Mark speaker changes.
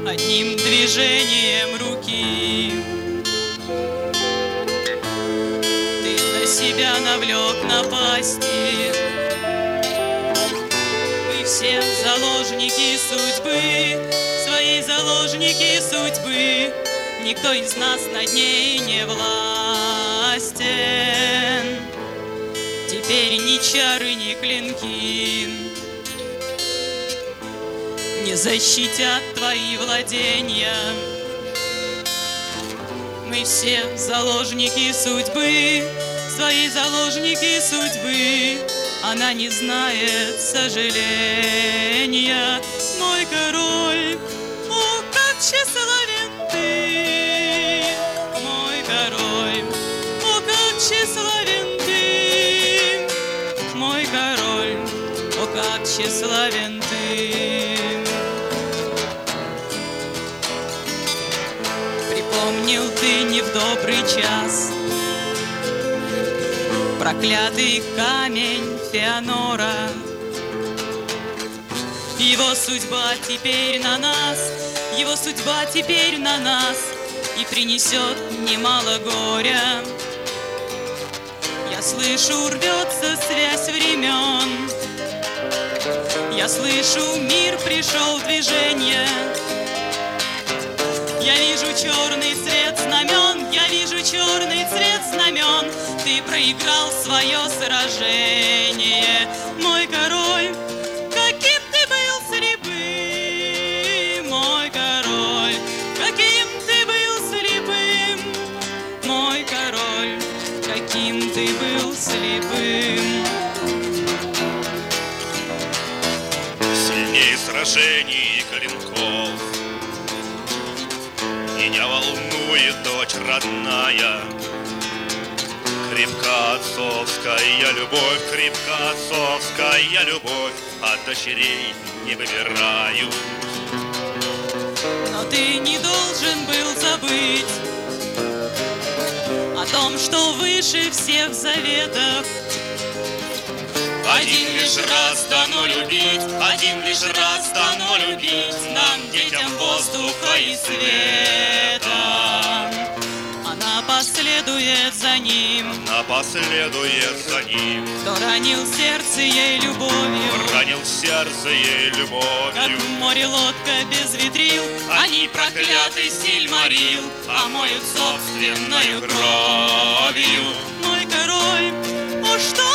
Speaker 1: одним движением руки. Ты на себя навлек напасти. Мы все заложники судьбы, свои заложники судьбы. Никто из нас над ней не властен. Теперь ни чары, ни клинки не защитят твои владения. Мы все заложники судьбы, свои заложники судьбы. Она не знает сожаления. Мой король, о, как тщеславен ты! Мой король, о, как тщеславен ты! Мой король, о, как тщеславен ты! Припомнил ты не в добрый час проклятый камень Феонора. Его судьба теперь на нас, его судьба теперь на нас, и принесет немало горя. Я слышу, рвется связь времен. Я слышу, мир пришел в движение. Я вижу черный цвет знамен, я вижу черный цвет знамен. Ты проиграл свое сражение, мой король, каким ты был слепым, мой король, каким ты был слепым, мой король, каким ты был слепым.
Speaker 2: Сильнее сражений и клинков меня волнует дочь родная. Крепка отцовская любовь, крепка отцовская любовь, от дочерей не выбираю.
Speaker 1: Но ты не должен был забыть о том, что выше всех заветов. Один лишь раз дано любить, один лишь раз дано любить нам, детям воздуха и света. Она последует за ним,
Speaker 2: она последует за ним.
Speaker 1: кто ранил сердце ей любовью,
Speaker 2: ранил сердце ей любовью.
Speaker 1: как в море лодка без ветрил, они проклятый Сильмарил омоют собственною кровью. Мой король, о, что